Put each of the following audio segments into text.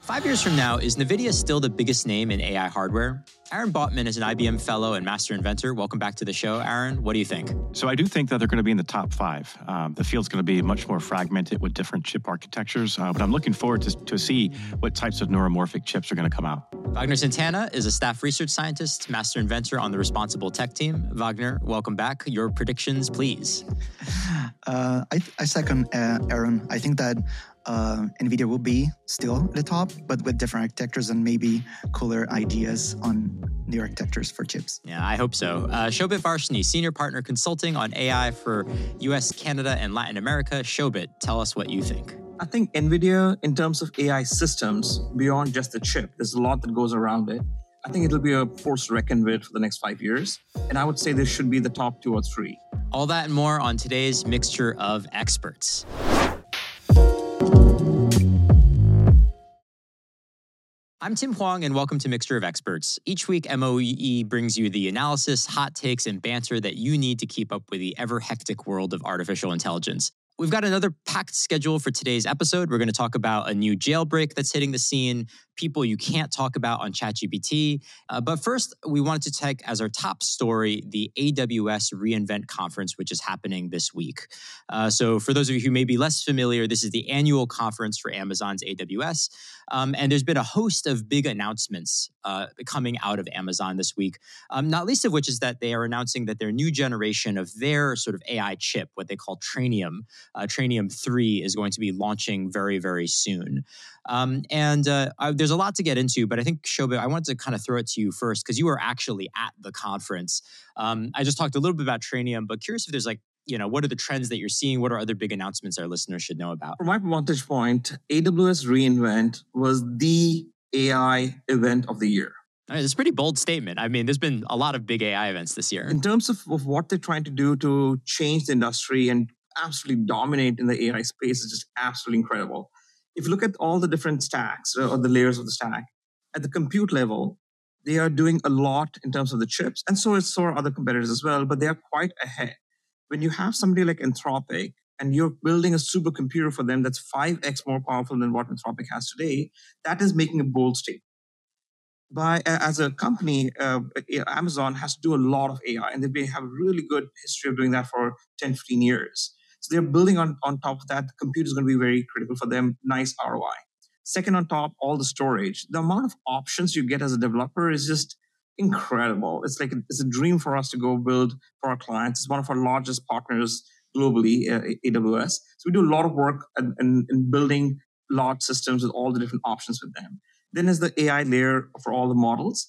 5 years from now, is NVIDIA still the biggest name in AI hardware? Aaron Botman is an IBM fellow and master inventor. Welcome back to the show, Aaron. What do you think? So I do think that they're going to be in the top five. The field's going to be much more fragmented with different chip architectures, but I'm looking forward to see what types of neuromorphic chips are going to come out. Wagner Santana is a staff research scientist, master inventor on the Responsible Tech team. Wagner, welcome back. Your predictions, please. I second Aaron. I think that NVIDIA will be still at the top, but with different architectures and maybe cooler ideas on new architectures for chips. Yeah, I hope so. Shobit Varshney, Senior Partner Consulting on AI for US, Canada, and Latin America. Shobit, tell us what you think. I think NVIDIA, in terms of AI systems, beyond just the chip, there's a lot that goes around it. I think it'll be a force to reckon with for the next 5 years. And I would say this should be the top 2 or 3. All that and more on today's Mixture of Experts. I'm Tim Huang, and welcome to Mixture of Experts. Each week, MOEE brings you the analysis, hot takes, and banter that you need to keep up with the ever-hectic world of artificial intelligence. We've got another packed schedule for today's episode. We're going to talk about a new jailbreak that's hitting the scene, people you can't talk about on ChatGPT. But first, we wanted to take as our top story the AWS reInvent conference, which is happening this week. So for those of you who may be less familiar, this is the annual conference for Amazon's AWS. And there's been a host of big announcements coming out of Amazon this week, not least of which is that they are announcing that their new generation of their sort of AI chip, what they call Trainium, Trainium 3 is going to be launching very, very soon. There's a lot to get into, but I think, Shobit, I wanted to kind of throw it to you first because you were actually at the conference. I just talked a little bit about Trainium, but curious if there's what are the trends that you're seeing? What are other big announcements our listeners should know about? From my vantage point, AWS reInvent was the AI event of the year. It's a pretty bold statement. I mean, there's been a lot of big AI events this year. In terms of what they're trying to do to change the industry and absolutely dominate in the AI space is just absolutely incredible. If you look at all the different stacks or the layers of the stack, at the compute level, they are doing a lot in terms of the chips, and so are other competitors as well, but they are quite ahead. When you have somebody like Anthropic and you're building a supercomputer for them that's 5x more powerful than what Anthropic has today, that is making a bold statement. As a company, Amazon has to do a lot of AI, and they have a really good history of doing that for 10, 15 years. So they're building on top of that. The compute is going to be very critical for them. Nice ROI. Second on top, all the storage. The amount of options you get as a developer is just incredible. It's a dream for us to go build for our clients. It's one of our largest partners globally, AWS. So we do a lot of work in building large systems with all the different options with them. Then is the AI layer for all the models.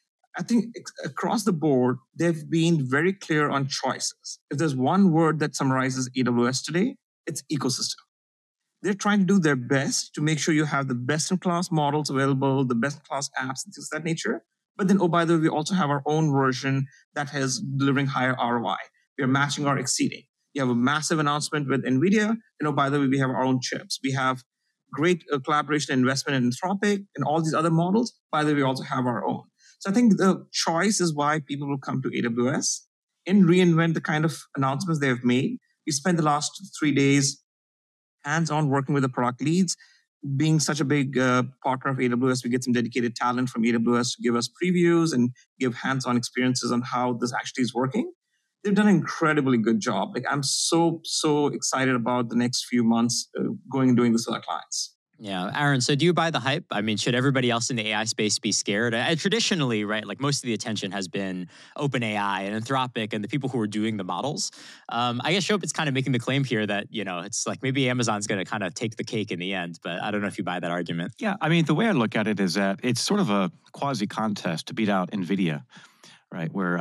I think across the board, they've been very clear on choices. If there's one word that summarizes AWS today, it's ecosystem. They're trying to do their best to make sure you have the best-in-class models available, the best-in-class apps, and things of that nature. But then, by the way, we also have our own version that is delivering higher ROI. We are matching or exceeding. You have a massive announcement with NVIDIA. By the way, we have our own chips. We have great collaboration and investment in Anthropic and all these other models. By the way, we also have our own. So I think the choice is why people will come to AWS and reInvent the kind of announcements they have made. We spent the last 3 days hands-on working with the product leads. Being such a big partner of AWS, we get some dedicated talent from AWS to give us previews and give hands-on experiences on how this actually is working. They've done an incredibly good job. I'm so excited about the next few months going and doing this with our clients. Yeah. Aaron, so do you buy the hype? I mean, should everybody else in the AI space be scared? Traditionally, right, most of the attention has been OpenAI and Anthropic and the people who are doing the models. I guess Shobit's kind of making the claim here that, it's maybe Amazon's going to kind of take the cake in the end, but I don't know if you buy that argument. Yeah, I mean, the way I look at it is that it's sort of a quasi-contest to beat out NVIDIA, right, where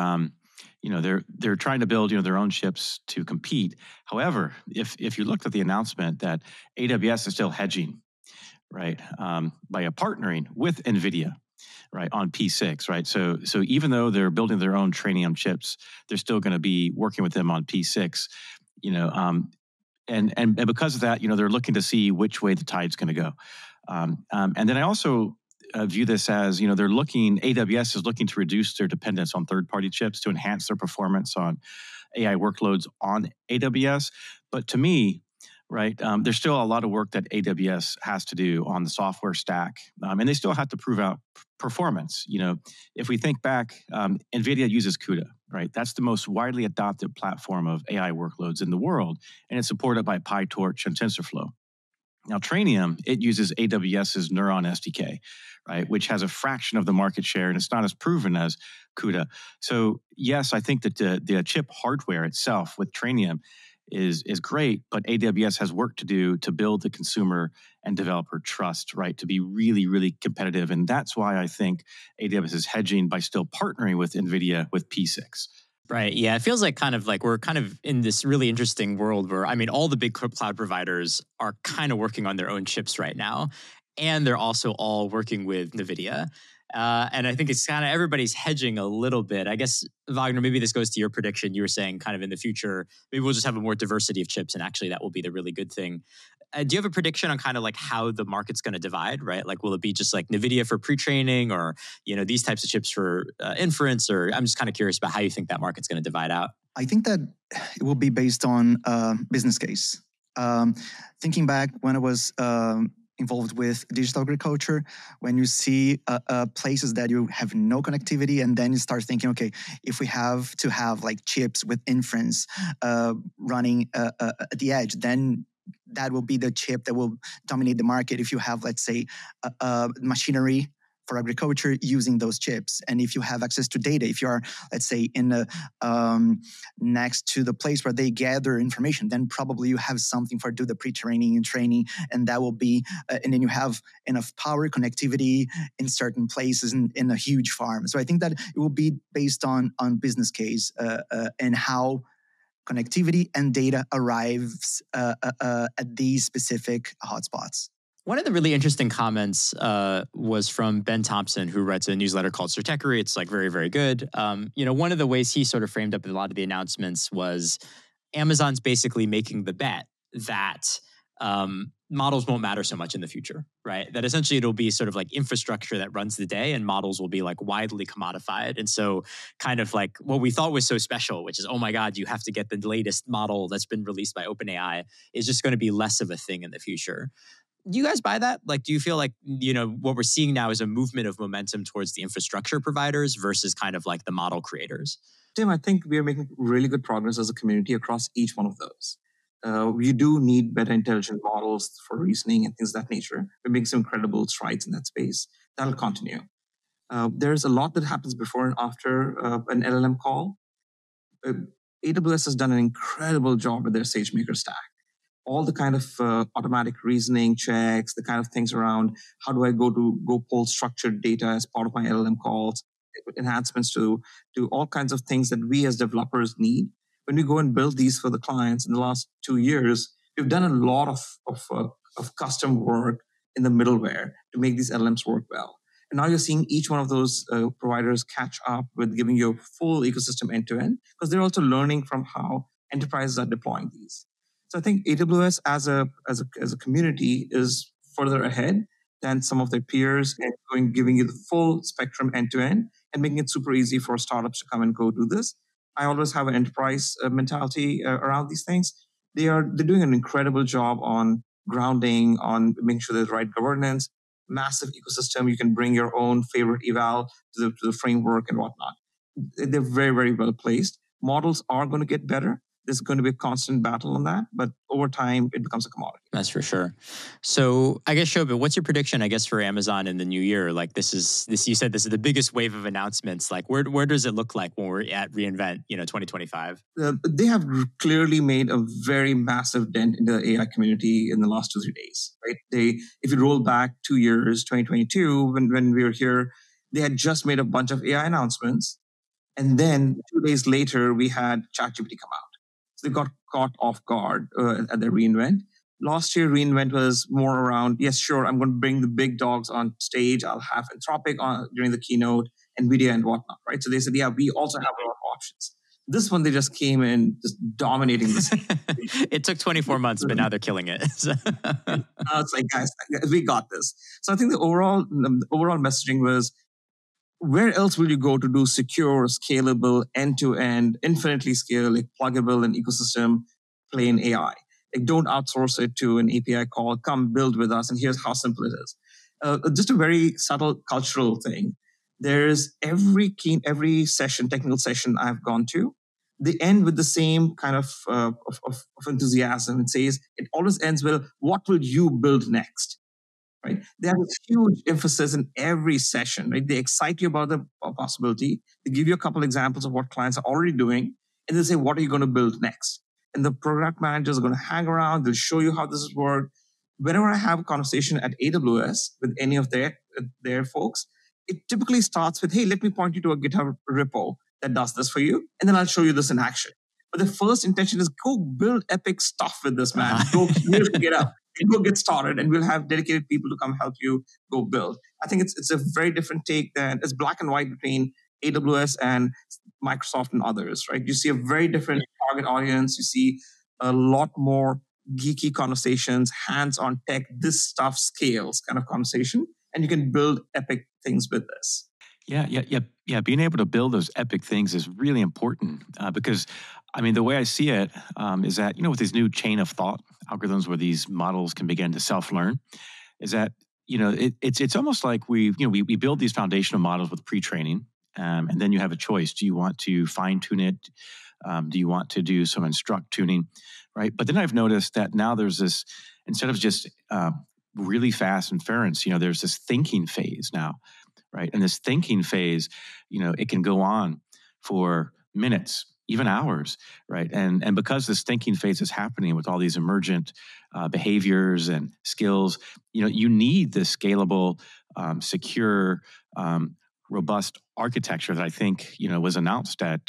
they're trying to build their own chips to compete. However, if you looked at the announcement that AWS is still hedging, right, by partnering with NVIDIA, right, on P6, right? So even though they're building their own Trainium chips, they're still going to be working with them on P6, and because of that, they're looking to see which way the tide's going to go. And then I also view this as, AWS is looking to reduce their dependence on third-party chips to enhance their performance on AI workloads on AWS. But to me, right? There's still a lot of work that AWS has to do on the software stack, and they still have to prove out performance. If we think back, NVIDIA uses CUDA, right? That's the most widely adopted platform of AI workloads in the world, and it's supported by PyTorch and TensorFlow. Now, Trainium, it uses AWS's Neuron SDK, right, which has a fraction of the market share, and it's not as proven as CUDA. So, yes, I think that the chip hardware itself with Trainium is great, but AWS has work to do to build the consumer and developer trust, right, to be really, really competitive. And that's why I think AWS is hedging by still partnering with NVIDIA with P6. Right. Yeah. It feels like we're kind of in this really interesting world where, I mean, all the big cloud providers are kind of working on their own chips right now. And they're also all working with NVIDIA. And I think it's kind of everybody's hedging a little bit. I guess, Wagner, maybe this goes to your prediction. You were saying kind of in the future, maybe we'll just have a more diversity of chips. And actually, that will be the really good thing. Do you have a prediction on kind of like how the market's going to divide, right? Like, will it be just like NVIDIA for pre-training or, these types of chips for inference? Or I'm just kind of curious about how you think that market's going to divide out. I think that it will be based on business case. Thinking back when I was involved with digital agriculture, when you see places that you have no connectivity, and then you start thinking, okay, if we have to have like chips with inference running at the edge, then that will be the chip that will dominate the market. If you have, let's say, machinery for agriculture using those chips, and if you have access to data, if you are, let's say, in next to the place where they gather information, then probably you have something for do the pre-training and training, and that will be, and then you have enough power connectivity in certain places in a huge farm. So I think that it will be based on business case and how connectivity and data arrives at these specific hotspots. One of the really interesting comments was from Ben Thompson, who writes a newsletter called Stratechery. It's like very, very good. One of the ways he sort of framed up a lot of the announcements was Amazon's basically making the bet that models won't matter so much in the future, right? That essentially it'll be sort of like infrastructure that runs the day, and models will be like widely commodified. And so kind of like what we thought was so special, which is, oh my God, you have to get the latest model that's been released by OpenAI, is just going to be less of a thing in the future. Do you guys buy that? Like, do you feel like, what we're seeing now is a movement of momentum towards the infrastructure providers versus kind of like the model creators? Tim, I think we are making really good progress as a community across each one of those. You do need better intelligent models for reasoning and things of that nature. We're making some incredible strides in that space. That'll continue. There's a lot that happens before and after an LLM call. AWS has done an incredible job with their SageMaker stack. All the kind of automatic reasoning checks, the kind of things around how do I go pull structured data as part of my LLM calls, enhancements to all kinds of things that we as developers need. When we go and build these for the clients in the last 2 years, we've done a lot of custom work in the middleware to make these LLMs work well. And now you're seeing each one of those providers catch up with giving you a full ecosystem end to end, because they're also learning from how enterprises are deploying these. So I think AWS as a community is further ahead than some of their peers, and giving you the full spectrum end to end and making it super easy for startups to come and go do this. I always have an enterprise mentality around these things. They're doing an incredible job on grounding, on making sure there's right governance, massive ecosystem. You can bring your own favorite eval to the framework and whatnot. They're very, very well placed. Models are going to get better. There's going to be a constant battle on that, but over time, it becomes a commodity. That's for sure. So I guess, Shobhit, what's your prediction, I guess, for Amazon in the new year? Like you said, this is the biggest wave of announcements. Like where does it look like when we're at reInvent, 2025? They have clearly made a very massive dent in the AI community in the last 2-3 days, right? If you roll back 2 years, 2022, when we were here, they had just made a bunch of AI announcements. And then 2 days later, we had ChatGPT come out. So they got caught off guard at their reInvent. Last year, reInvent was more around, yes, sure, I'm going to bring the big dogs on stage. I'll have Anthropic on during the keynote, NVIDIA and whatnot, right? So they said, yeah, we also have a lot of options. This one, they just came in just dominating this. It took 24 months, but now they're killing it. Now it's like, guys, we got this. So I think the overall messaging was, where else will you go to do secure, scalable, end-to-end, infinitely scale, like pluggable and ecosystem play in AI? Like, don't outsource it to an API call. Come build with us, and here's how simple it is. Just a very subtle cultural thing. There's every session, technical session I've gone to, they end with the same kind of enthusiasm. It always ends with, what will you build next? Right? They have this huge emphasis in every session, right? They excite you about the possibility. They give you a couple examples of what clients are already doing, and they say, what are you going to build next? And the product managers are going to hang around. They'll show you how this has worked. Whenever I have a conversation at AWS with any of their folks, it typically starts with, hey, let me point you to a GitHub repo that does this for you, and then I'll show you this in action. But the first intention is, go build epic stuff with this, man. Go get up and go get started, and we'll have dedicated people to come help you go build. I think it's a very different take than it's black and white between AWS and Microsoft and others, right? You see a very different target audience. You see a lot more geeky conversations, hands-on tech, this stuff scales kind of conversation, and you can build epic things with this. Yeah. Being able to build those epic things is really important because, I mean, the way I see it is that, with these new chain of thought algorithms where these models can begin to self-learn, is that, it's almost like we build these foundational models with pre-training, and then you have a choice. Do you want to fine-tune it? Do you want to do some instruct tuning, right? But then I've noticed that now there's this, instead of just really fast inference, there's this thinking phase now. Right. And this thinking phase, it can go on for minutes, even hours. Right. And because this thinking phase is happening with all these emergent behaviors and skills, you need this scalable, secure, robust architecture that I think, was announced at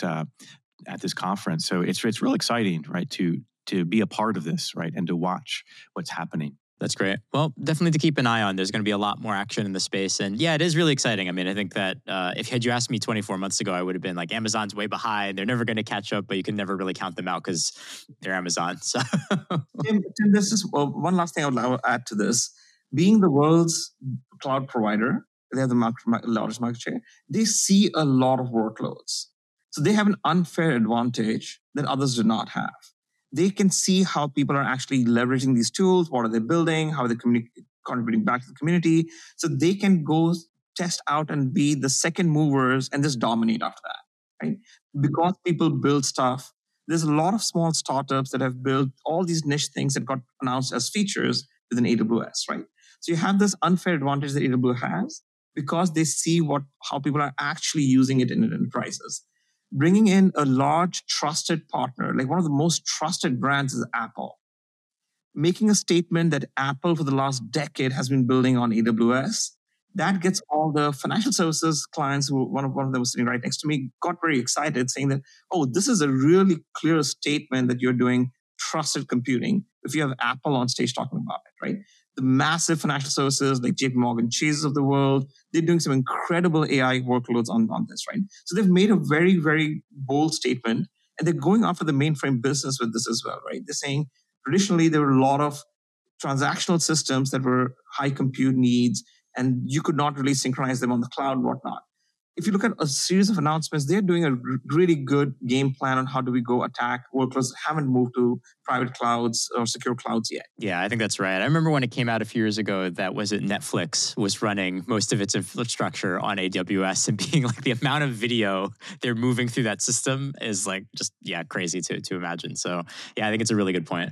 this conference. So it's real exciting, right, to be a part of this, right, and to watch what's happening. That's great. Well, definitely to keep an eye on. There's going to be a lot more action in the space. And yeah, it is really exciting. I mean, I think that had you asked me 24 months ago, I would have been like, Amazon's way behind. They're never going to catch up, but you can never really count them out because they're Amazon. So, Tim, this is one last thing I would add to this. Being the world's cloud provider, they have the largest market share. They see a lot of workloads. So they have an unfair advantage that others do not have. They can see how people are actually leveraging these tools. What are they building? How are they contributing back to the community? So they can go test out and be the second movers and just dominate after that, right? Because people build stuff. There's a lot of small startups that have built all these niche things that got announced as features within AWS, right? So you have this unfair advantage that AWS has because they see how people are actually using it in enterprises. Bringing in a large trusted partner, like one of the most trusted brands is Apple. Making a statement that Apple for the last decade has been building on AWS, that gets all the financial services clients, who one of them was sitting right next to me, got very excited saying that, oh, this is a really clear statement that you're doing trusted computing if you have Apple on stage talking about it, right? The massive financial services like JP Morgan Chase of the world, they're doing some incredible AI workloads on this, right? So they've made a very, very bold statement, and they're going after the mainframe business with this as well, right? They're saying traditionally there were a lot of transactional systems that were high compute needs, and you could not really synchronize them on the cloud and whatnot. If you look at a series of announcements, they're doing a really good game plan on how do we go attack workloads that haven't moved to private clouds or secure clouds yet. Yeah, I think that's right. I remember when it came out a few years ago that Netflix was running most of its infrastructure on AWS, and being like the amount of video they're moving through that system is like just, crazy to imagine. So yeah, I think it's a really good point.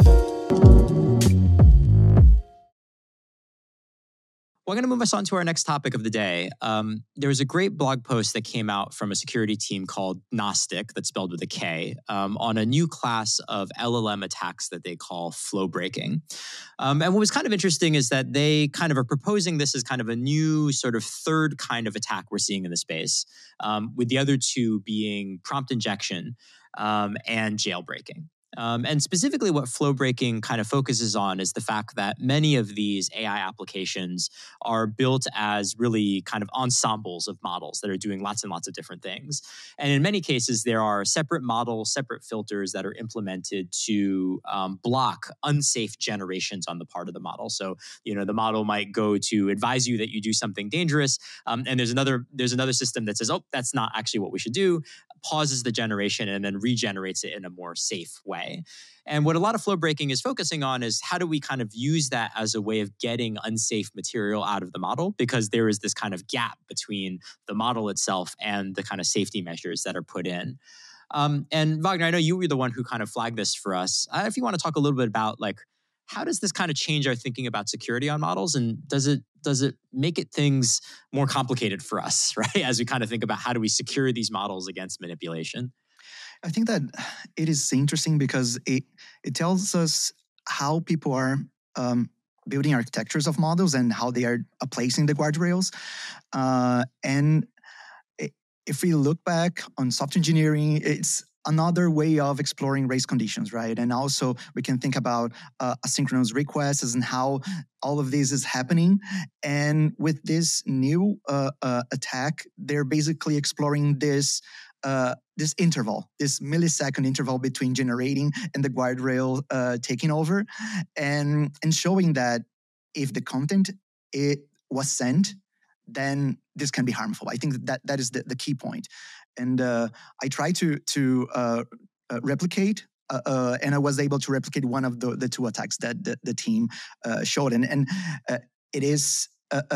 Well, I'm going to move us on to our next topic of the day. There was a great blog post that came out from a security team called Gnostic, that's spelled with a K, on a new class of LLM attacks that they call flow breaking. And what was kind of interesting is that they kind of are proposing this as kind of a new sort of third kind of attack we're seeing in the space, with the other two being prompt injection and jailbreaking. And specifically what flow breaking kind of focuses on is the fact that many of these AI applications are built as really kind of ensembles of models that are doing lots and lots of different things. And in many cases, there are separate models, separate filters that are implemented to block unsafe generations on the part of the model. So, the model might go to advise you that you do something dangerous, and there's another system that says, oh, that's not actually what we should do. pauses the generation and then regenerates it in a more safe way. And what a lot of flow breaking is focusing on is how do we kind of use that as a way of getting unsafe material out of the model, because there is this kind of gap between the model itself and the kind of safety measures that are put in. And Wagner, I know you were the one who kind of flagged this for us. If you want to talk a little bit about like, how does this kind of change our thinking about security on models, and does it make it things more complicated for us, right? As we kind of think about how do we secure these models against manipulation? I think that it is interesting because it tells us how people are building architectures of models and how they are placing the guardrails. And if we look back on software engineering, it's another way of exploring race conditions, right? And also we can think about asynchronous requests and how all of this is happening. And with this new attack, they're basically exploring this interval, this millisecond interval between generating and the guardrail taking over, and showing that if the content it was sent, then this can be harmful. I think that is the key point. And I try to replicate, and I was able to replicate one of the two attacks that the team showed. And it is...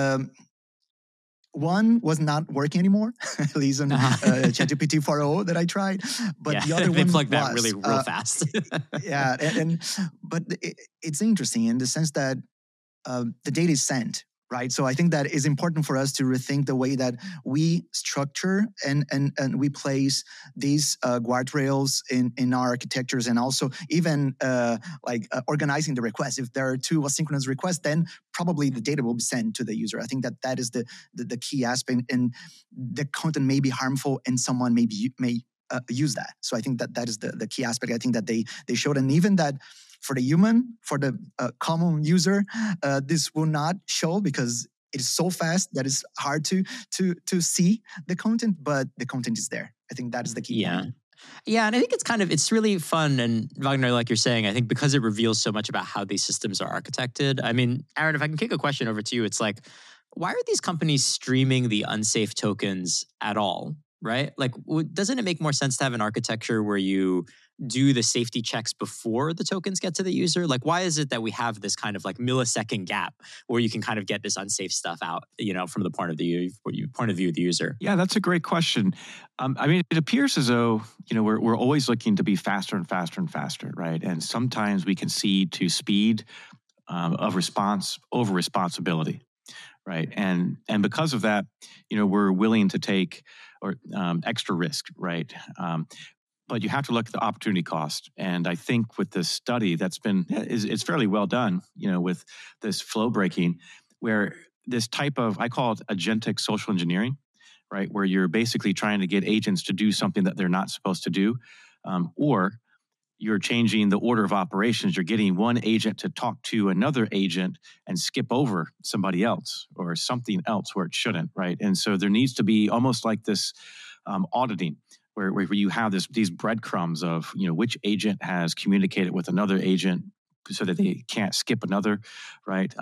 one was not working anymore, at least on ChatGPT 4.0 that I tried. But the other they one plugged was, that really real fast. Yeah, but it's interesting in the sense that the data is sent, right? So I think that is important for us to rethink the way that we structure and we place these guardrails in our architectures, and also even organizing the requests. If there are two asynchronous requests, then probably the data will be sent to the user. I think that is the key aspect, and the content may be harmful and someone may use that. So I think that is the key aspect. I think that they showed, and even that for the human, for the common user, this will not show because it is so fast that it's hard to see the content, but the content is there. I think that is the key point. Yeah, and I think it's really fun. And Wagner, like you're saying, I think because it reveals so much about how these systems are architected. I mean, Aaron, if I can kick a question over to you, it's like, why are these companies streaming the unsafe tokens at all, right? Like, doesn't it make more sense to have an architecture where you do the safety checks before the tokens get to the user? Like, why is it that we have this kind of like millisecond gap where you can kind of get this unsafe stuff out, from the point of view of the user? Yeah, that's a great question. I mean, it appears as though, we're always looking to be faster and faster and faster, right? And sometimes we concede to speed of response over responsibility, right? And because of that, we're willing to take extra risk, right? But you have to look at the opportunity cost. And I think with this study it's fairly well done, with this flow breaking, where this type of, I call it agentic social engineering, right? Where you're basically trying to get agents to do something that they're not supposed to do, or you're changing the order of operations. You're getting one agent to talk to another agent and skip over somebody else or something else where it shouldn't, right? And so there needs to be almost like this auditing, where you have these breadcrumbs of which agent has communicated with another agent so that they can't skip another, right?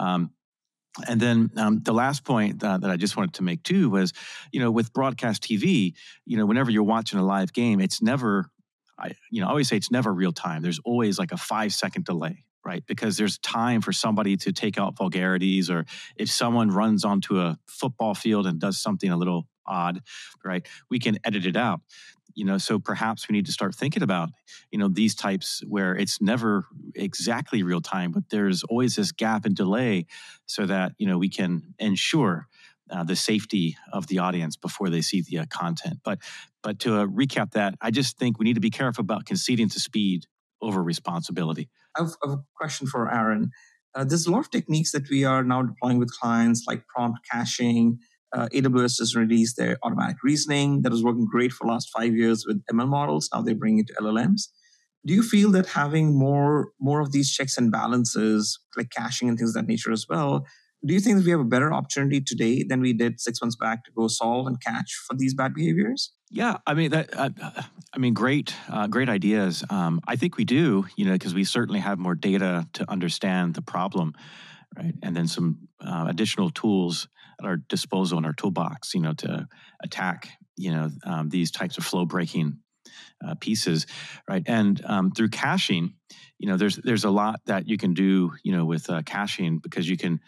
And then the last point that I just wanted to make too was, with broadcast TV, whenever you're watching a live game, it's never, I always say it's never real time. There's always like a 5-second delay, right? Because there's time for somebody to take out vulgarities, or if someone runs onto a football field and does something a little odd, right? We can edit it out. So perhaps we need to start thinking about, these types where it's never exactly real time, but there's always this gap and delay so that, we can ensure the safety of the audience before they see the content. But to recap that, I just think we need to be careful about conceding to speed over responsibility. I have a question for Aaron. There's a lot of techniques that we are now deploying with clients, like prompt caching. AWS has released their automatic reasoning that was working great for the last 5 years with ML models. Now they're bringing it to LLMs. Do you feel that having more of these checks and balances, like caching and things of that nature as well, do you think that we have a better opportunity today than we did 6 months back to go solve and catch for these bad behaviors? Yeah, I mean, great ideas. I think we do, because we certainly have more data to understand the problem, right? And then some additional tools at our disposal in our toolbox, to attack, these types of flow breaking pieces, right? And through caching, there's a lot that you can do, with caching, because you can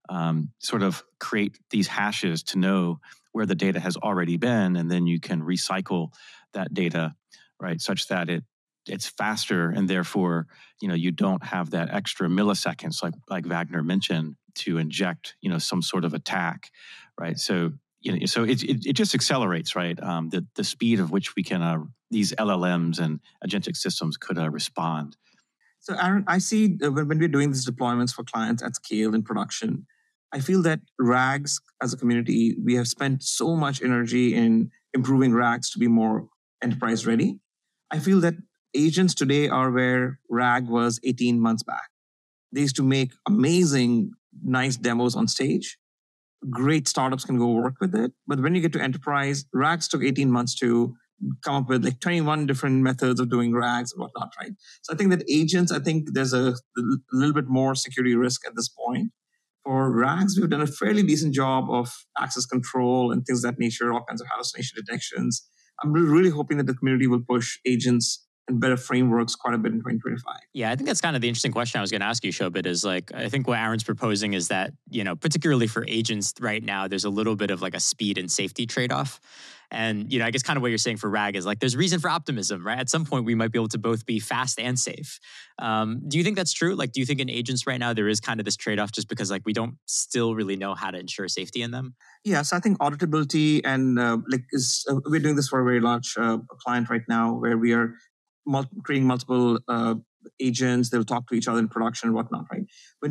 sort of create these hashes to know where the data has already been, and then you can recycle that data, right, such that it's faster, and therefore, you don't have that extra milliseconds, like Wagner mentioned, to inject, some sort of attack, right? So, so it just accelerates, right? The speed of which we can these LLMs and agentic systems could respond. So, Aaron, I see when we're doing these deployments for clients at scale in production, I feel that RAGs as a community, we have spent so much energy in improving RAGs to be more enterprise ready. I feel that agents today are where RAG was 18 months back. They used to make amazing, nice demos on stage. Great startups can go work with it. But when you get to enterprise, RAGs took 18 months to come up with like 21 different methods of doing RAGs and whatnot, right? So I think that agents, there's a little bit more security risk at this point. For RAGs, we've done a fairly decent job of access control and things of that nature, all kinds of hallucination detections. I'm really hoping that the community will push agents and better frameworks quite a bit in 2025. Yeah, I think that's kind of the interesting question I was going to ask you, Shobit, is like, I think what Aaron's proposing is that, particularly for agents right now, there's a little bit of like a speed and safety trade-off. And, I guess kind of what you're saying for RAG is like, there's reason for optimism, right? At some point, we might be able to both be fast and safe. Do you think that's true? Like, do you think in agents right now, there is kind of this trade-off just because like we don't still really know how to ensure safety in them? Yes, I think auditability and we're doing this for a very large client right now where we are creating multiple agents. They'll talk to each other in production and whatnot, right? When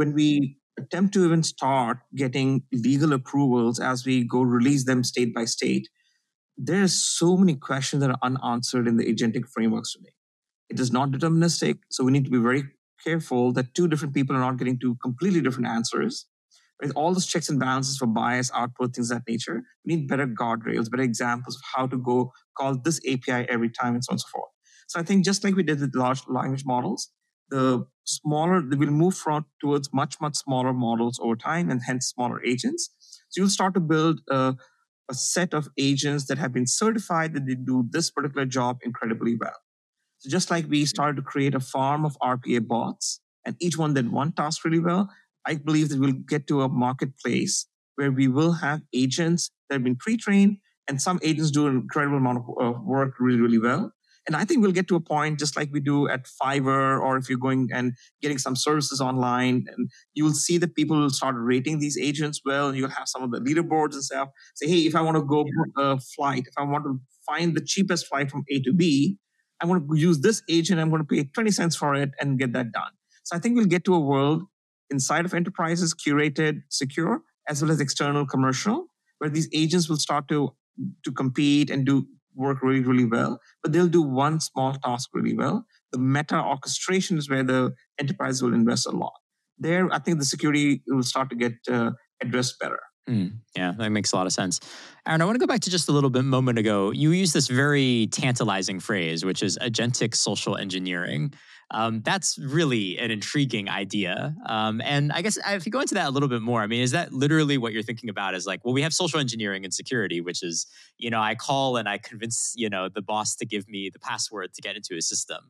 we attempt to even start getting legal approvals as we go release them state by state, there's so many questions that are unanswered in the agentic frameworks today. It is not deterministic, so we need to be very careful that two different people are not getting two completely different answers. With all those checks and balances for bias, output, things of that nature, we need better guardrails, better examples of how to go call this API every time and so on and so forth. So I think just like we did with large language models, they will move towards much, much smaller models over time and hence smaller agents. So you'll start to build a set of agents that have been certified that they do this particular job incredibly well. So just like we started to create a farm of RPA bots and each one did one task really well, I believe that we'll get to a marketplace where we will have agents that have been pre-trained and some agents do an incredible amount of work really, really well. And I think we'll get to a point just like we do at Fiverr, or if you're going and getting some services online, and you will see that people will start rating these agents well, and you'll have some of the leaderboards and stuff. Say, hey, if I want to go book a flight, if I want to find the cheapest flight from A to B, I want to use this agent, I'm going to pay 20 cents for it and get that done. So I think we'll get to a world inside of enterprises, curated, secure, as well as external commercial, where these agents will start to compete and do work really, really well, but they'll do one small task really well. The meta orchestration is where the enterprise will invest a lot. There, I think the security will start to get addressed better. Yeah, that makes a lot of sense. Aaron, I want to go back to just a little bit moment ago. You used this very tantalizing phrase, which is agentic social engineering. That's really an intriguing idea. And I guess if you go into that a little bit more, I mean, is that literally what you're thinking about is like, well, we have social engineering and security, which is, I call and I convince, the boss to give me the password to get into a system.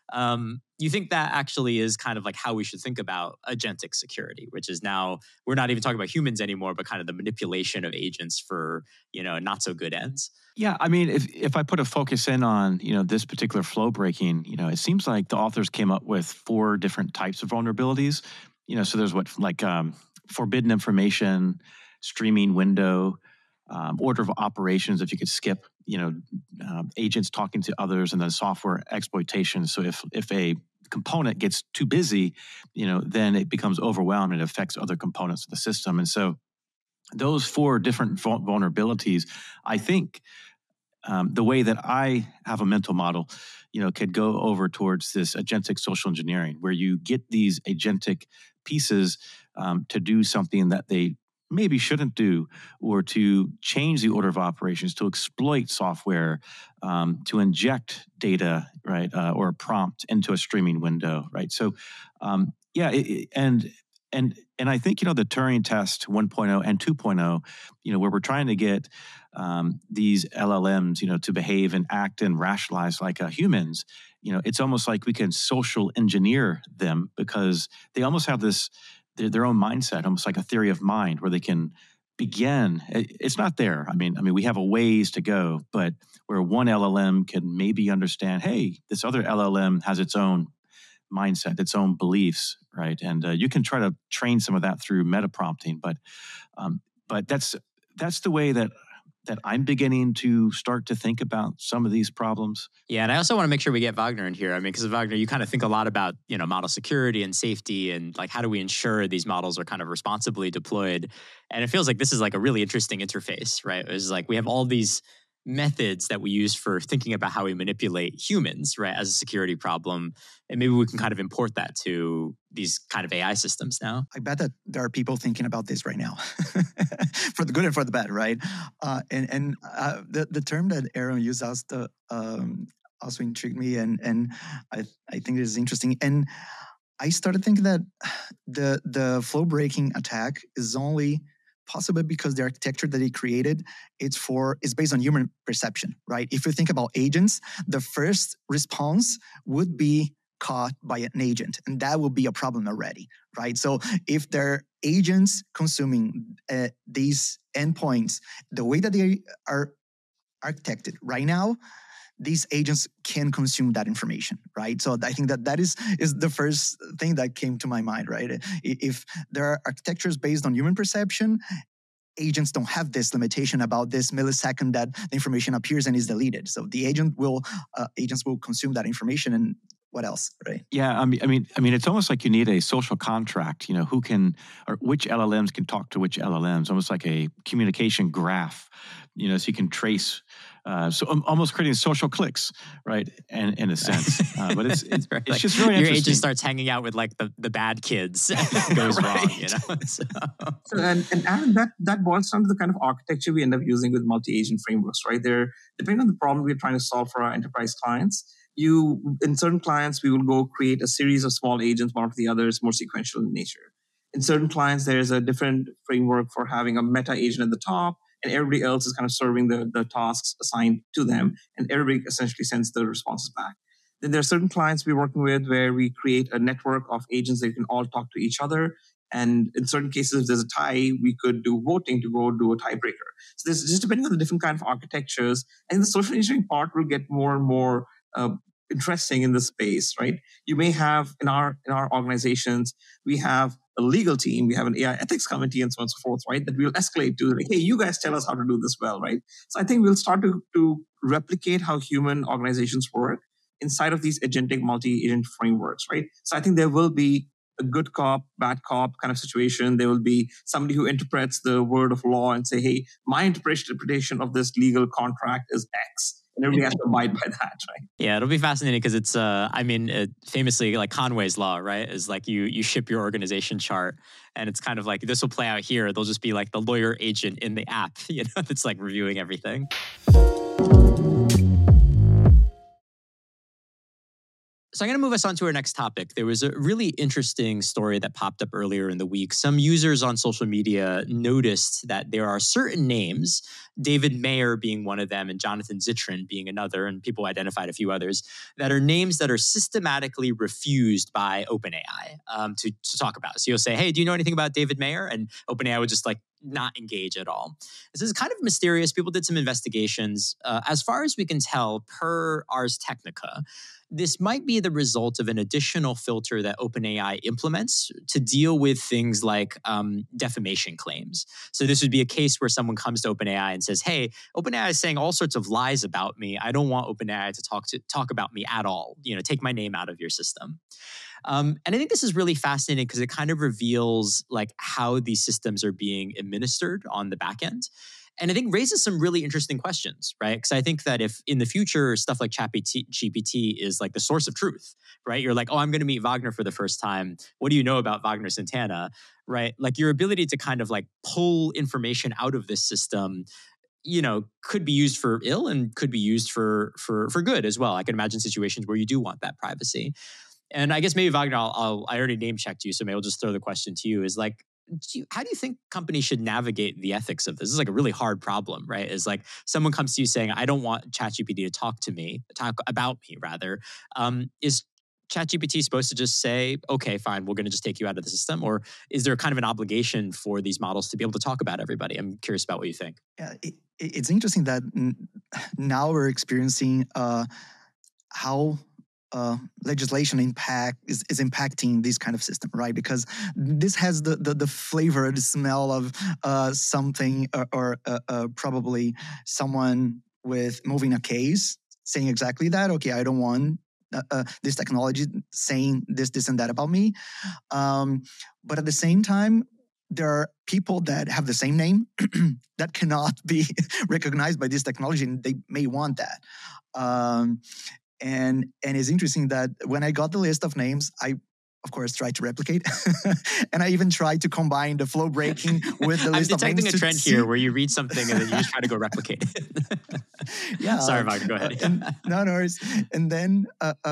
You think that actually is kind of like how we should think about agentic security, which is now we're not even talking about humans anymore, but kind of the manipulation of agents for, not so good ends? Yeah, I mean, if I put a focus in on, this particular flow breaking, it seems like the authors came up with 4 different types of vulnerabilities. So there's forbidden information, streaming window, order of operations, if you could skip, agents talking to others, and then software exploitation. So if a component gets too busy, then it becomes overwhelmed and it affects other components of the system. And so those 4 different vulnerabilities, I think the way that I have a mental model, could go over towards this agentic social engineering, where you get these agentic pieces to do something that they maybe shouldn't do, or to change the order of operations, to exploit software, to inject data, right, or a prompt into a streaming window, right? So, and And I think, the Turing test 1.0 and 2.0, where we're trying to get these LLMs, to behave and act and rationalize like humans, it's almost like we can social engineer them because they almost have this, their own mindset, almost like a theory of mind where they can begin. It's not there. I mean, we have a ways to go, but where one LLM can maybe understand, hey, this other LLM has its own mindset, its own beliefs, right? And you can try to train some of that through meta prompting, but that's the way that I'm beginning to start to think about some of these problems. Yeah, and I also want to make sure we get Wagner in here. I mean, because Wagner, you kind of think a lot about, model security and safety and like how do we ensure these models are kind of responsibly deployed? And it feels like this is like a really interesting interface, right? It's like we have all these methods that we use for thinking about how we manipulate humans, right, as a security problem. And maybe we can kind of import that to these kind of AI systems now. I bet that there are people thinking about this right now, for the good and for the bad, right? The term that Aaron used also intrigued me, and I think it is interesting. And I started thinking that the flow breaking attack is only possible because the architecture that he created, it's based on human perception, right? If you think about agents, the first response would be caught by an agent, and that will be a problem already, right? So if there are agents consuming these endpoints, the way that they are architected right now, these agents can consume that information, right? So I think that is the first thing that came to my mind, right? If there are architectures based on human perception, agents don't have this limitation about this millisecond that the information appears and is deleted. So the agents will consume that information, and what else, right? Yeah, I mean, it's almost like you need a social contract. Who can or which LLMs can talk to which LLMs? Almost like a communication graph. So you can trace. So almost creating social cliques, right? And in a sense, but it's right. It's just really interesting. Your agent starts hanging out with like the bad kids. It goes wrong, So, and Aaron, that boils down to the kind of architecture we end up using with multi-agent frameworks, right? Depending on the problem we're trying to solve for our enterprise clients, in certain clients, we will go create a series of small agents, one after the other, is more sequential in nature. In certain clients, there's a different framework for having a meta agent at the top, and everybody else is kind of serving the tasks assigned to them, and everybody essentially sends the responses back. Then there are certain clients we're working with where we create a network of agents that can all talk to each other. And in certain cases, if there's a tie, we could do voting to go do a tiebreaker. So this is just depending on the different kind of architectures. And the social engineering part will get more and more interesting in this space, right? You may have in our organizations, we have a legal team, we have an AI ethics committee, and so on and so forth, right? That we'll escalate to, like, hey, you guys tell us how to do this well, right? So I think we'll start to replicate how human organizations work inside of these agentic multi-agent frameworks, right? So I think there will be a good cop, bad cop kind of situation. There will be somebody who interprets the word of law and say, hey, my interpretation of this legal contract is X. And everybody has to abide by that, right? Yeah, it'll be fascinating because it's, famously like Conway's law, right? Is like you ship your organization chart, and it's kind of like this will play out here. They'll just be like the lawyer agent in the app, that's like reviewing everything. So I'm going to move us on to our next topic. There was a really interesting story that popped up earlier in the week. Some users on social media noticed that there are certain names, David Mayer being one of them and Jonathan Zittrain being another, and people identified a few others, that are names that are systematically refused by OpenAI to talk about. So you'll say, hey, do you know anything about David Mayer? And OpenAI would just like not engage at all. This is kind of mysterious. People did some investigations. As far as we can tell, per Ars Technica, this might be the result of an additional filter that OpenAI implements to deal with things like defamation claims. So this would be a case where someone comes to OpenAI and says, hey, OpenAI is saying all sorts of lies about me. I don't want OpenAI to talk about me at all. Take my name out of your system. And I think this is really fascinating because it kind of reveals like how these systems are being administered on the back end. And I think raises some really interesting questions, right? Because I think that if in the future stuff like ChatGPT is like the source of truth, right? You're like, oh, I'm going to meet Wagner for the first time. What do you know about Wagner Santana, right? Like your ability to kind of like pull information out of this system, could be used for ill and could be used for good as well. I can imagine situations where you do want that privacy. And I guess maybe Wagner, I already name checked you, so maybe I'll just throw the question to you. Is like, how do you think companies should navigate the ethics of this? This is like a really hard problem, right? Is like someone comes to you saying, I don't want ChatGPT to talk about me rather. Is ChatGPT supposed to just say, okay, fine, we're going to just take you out of the system? Or is there kind of an obligation for these models to be able to talk about everybody? I'm curious about what you think. Yeah, it's interesting that now we're experiencing how legislation is impacting this kind of system, right? Because this has the flavor, the smell of something or probably someone with moving a case saying exactly that. Okay, I don't want this technology saying this, and that about me. But at the same time, there are people that have the same name that cannot be recognized by this technology, and they may want that. And it's interesting that when I got the list of names, I, of course, tried to replicate. And I even tried to combine the flow breaking with the list of names. I'm detecting a trend here where you read something and then you just try to go replicate it. Yeah. Sorry, Wagner, go ahead. No worries. And then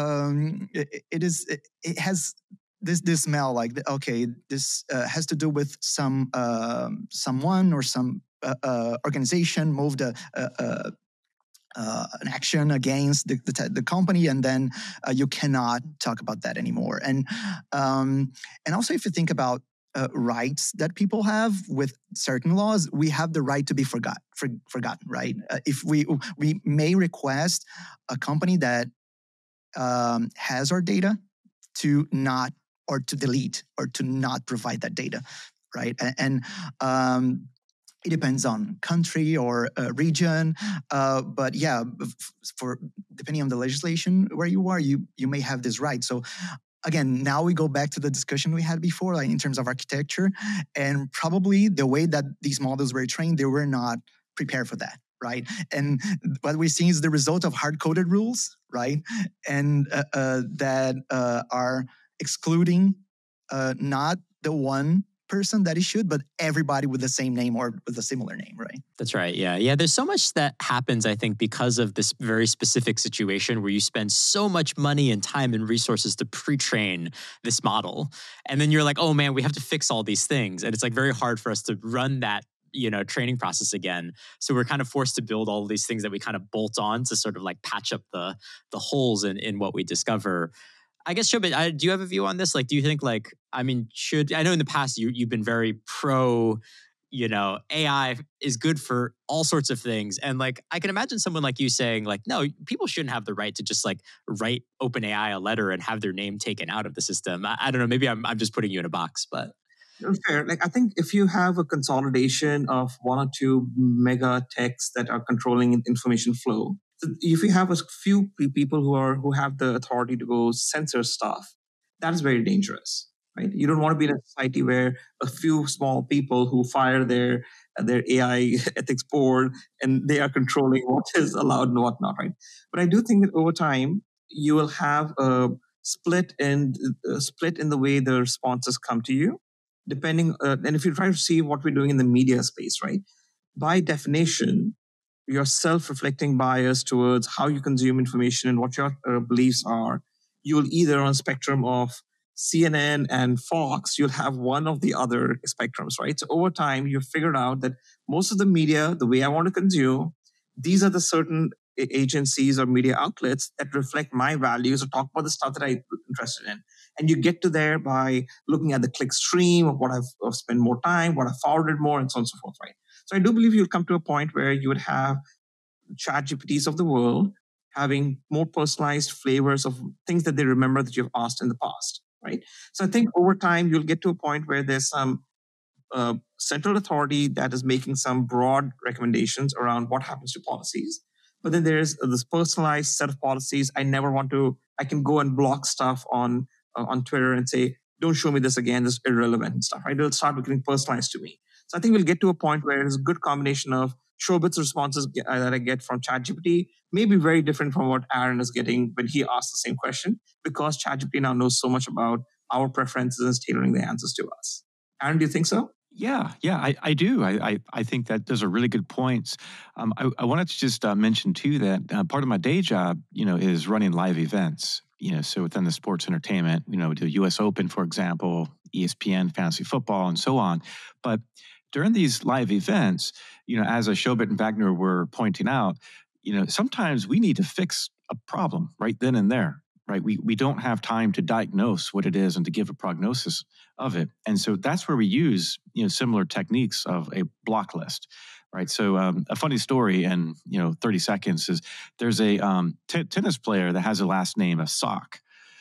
it has this smell like, okay, this has to do with someone or some organization moved an action against the company, and then you cannot talk about that anymore. And also, if you think about rights that people have with certain laws, we have the right to be forgotten, right? If we may request a company that has our data to not, or to delete, or to not provide that data, right? And it depends on country or region, but yeah, for depending on the legislation where you are, you may have this right. So again, now we go back to the discussion we had before, like in terms of architecture, and probably the way that these models were trained, they were not prepared for that, right? And what we're seeing is the result of hard-coded rules, right? And that are excluding not the one person that it should, but everybody with the same name or with a similar name, right? That's right. Yeah. Yeah. There's so much that happens, I think, because of this very specific situation where you spend so much money and time and resources to pre-train this model. And then you're like, oh man, we have to fix all these things. And it's like very hard for us to run that, training process again. So we're kind of forced to build all of these things that we kind of bolt on to sort of like patch up the holes in what we discover. I guess, Shobit, do you have a view on this? Like, do you think I know in the past you've been very pro, AI is good for all sorts of things. And like, I can imagine someone like you saying like, no, people shouldn't have the right to just like write OpenAI a letter and have their name taken out of the system. I don't know. Maybe I'm just putting you in a box, but. Fair. Like, I think if you have a consolidation of one or two mega techs that are controlling information flow, if you have a few people who have the authority to go censor stuff, that is very dangerous, right? You don't want to be in a society where a few small people who fire their AI ethics board and they are controlling what is allowed and what not, right? But I do think that over time you will have a split in the way the responses come to you, depending. And if you try to see what we're doing in the media space, right? By definition, your self-reflecting bias towards how you consume information and what your beliefs are, you will either on a spectrum of CNN and Fox, you'll have one of the other spectrums, right? So over time, you've figured out that most of the media, the way I want to consume, these are the certain agencies or media outlets that reflect my values or talk about the stuff that I'm interested in. And you get to there by looking at the click stream of what I've spent more time, what I've forwarded more, and so on and so forth, right? So I do believe you'll come to a point where you would have ChatGPTs of the world having more personalized flavors of things that they remember that you've asked in the past, right? So I think over time, you'll get to a point where there's some central authority that is making some broad recommendations around what happens to policies. But then there's this personalized set of policies. I can go and block stuff on Twitter and say, don't show me this again, this is irrelevant and stuff, right? It'll start becoming personalized to me. So I think we'll get to a point where there's a good combination of Shobit's responses that I get from ChatGPT may be very different from what Aaron is getting when he asks the same question, because ChatGPT now knows so much about our preferences and is tailoring the answers to us. Aaron, do you think so? Yeah, I do. I think that those are really good points. I wanted to just mention too that part of my day job, is running live events. So within the sports entertainment, we do U.S. Open, for example, ESPN, fantasy football, and so on. But during these live events, as Shobit and Wagner were pointing out, sometimes we need to fix a problem right then and there, right? We don't have time to diagnose what it is and to give a prognosis of it. And so that's where we use, similar techniques of a block list, right? So a funny story in, 30 seconds is there's a tennis player that has a last name of Sock.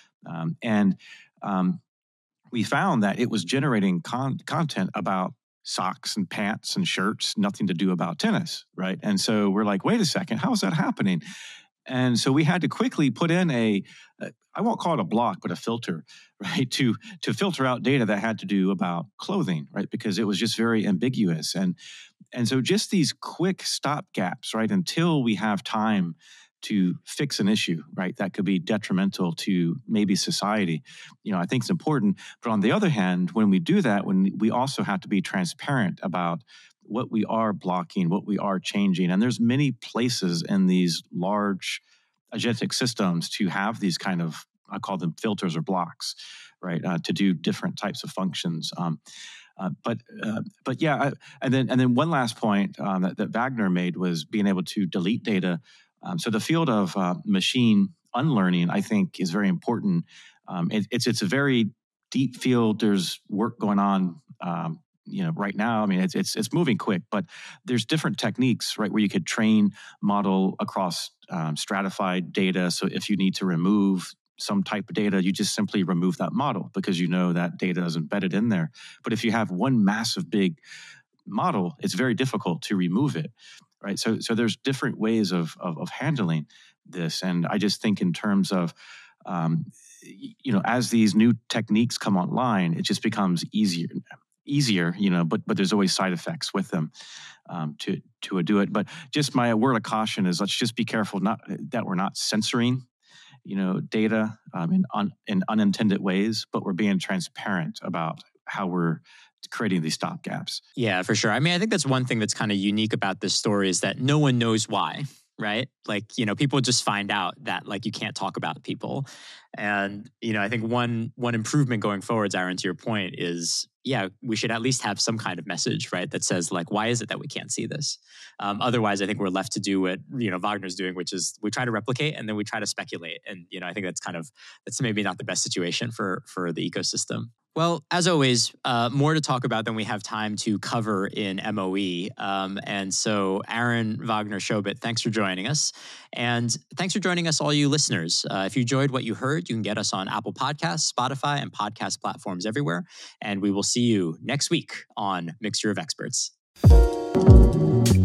We found that it was generating content about socks and pants and shirts, nothing to do about tennis, right? And so we're like, wait a second, how is that happening? And so we had to quickly put in I won't call it a block, but a filter, right? To filter out data that had to do about clothing, right? Because it was just very ambiguous. And so just these quick stop gaps, right? Until we have time to fix an issue, right? That could be detrimental to maybe society. I think it's important. But on the other hand, when we do that, when we also have to be transparent about what we are blocking, what we are changing. And there's many places in these large agentic systems to have these kind of, I call them filters or blocks, right? To do different types of functions. But yeah, and then one last point that Wagner made was being able to delete data. So the field of machine unlearning, I think, is very important. It's a very deep field. There's work going on, right now. I mean, it's moving quick, but there's different techniques, right, where you could train model across stratified data. So if you need to remove some type of data, you just simply remove that model because that data is embedded in there. But if you have one massive big model, it's very difficult to remove it. Right. So there's different ways of handling this. And I just think in terms of, as these new techniques come online, it just becomes easier, but there's always side effects with them to do it. But just my word of caution is let's just be careful that we're not censoring, data in unintended ways, but we're being transparent about how we're creating these stop gaps. Yeah, for sure. I mean, I think that's one thing that's kind of unique about this story is that no one knows why, right? Like, people just find out that you can't talk about people. And, I think one improvement going forward, Aaron, to your point is, we should at least have some kind of message, right? That says why is it that we can't see this? Otherwise, I think we're left to do what, Wagner's doing, which is we try to replicate and then we try to speculate. And, I think that's maybe not the best situation for the ecosystem. Well, as always, more to talk about than we have time to cover in MOE. And so Aaron, Wagner, Shobit, thanks for joining us. And thanks for joining us, all you listeners. If you enjoyed what you heard, you can get us on Apple Podcasts, Spotify, and podcast platforms everywhere. And we will see you next week on Mixture of Experts.